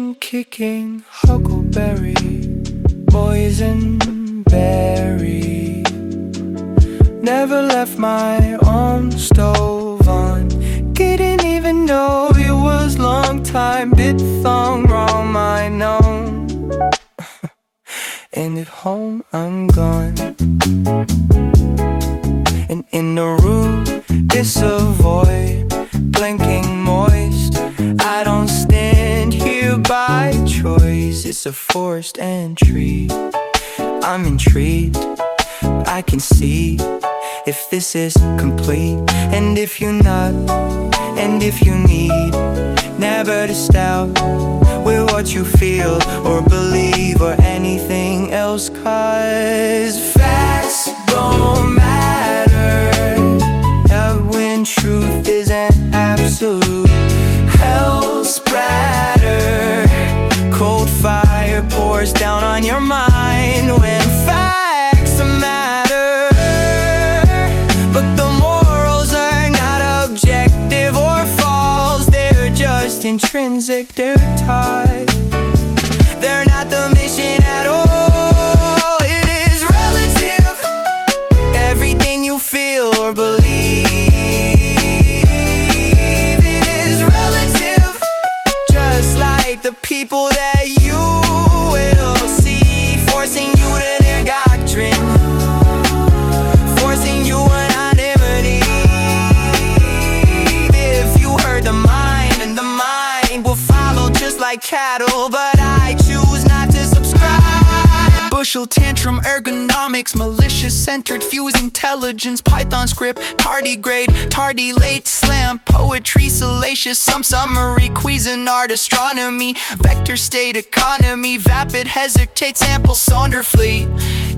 Pushing, kicking, huckleberry, boysenberry. Never left my own stove on. Didn't even know it was long time. Diphthong wrong, I know. And at home I'm gone. And in the room it's a void, blinking moist. I don't stand here by choice. It's a forced entry. I'm intrigued, I can see if this is complete. And if you're not, and if you need, never to stop with what you feel or believe or anything else. 'Cause facts don't matter, when truth isn't absolute. Hell splatter, cold fire pours down on your mind when facts matter. But the morals are not objective or false, they're just intrinsic, they're taught. They're not the mission at all. It is relative, everything you feel or believe. It is relative, just like the people that you will see, forcing you to their doctrine, forcing you anonymity. If you heard the mind, and the mind will follow just like cattle, but I choose not to subscribe. Bushel tantrum, ergonomics, malicious centered, fuse intelligence, Python script, tardigrade, tardy late slam, poetry salacious, some summary, Cuisinart astronomy, vector state economy, vapid hesitate, sample Sonderfleet.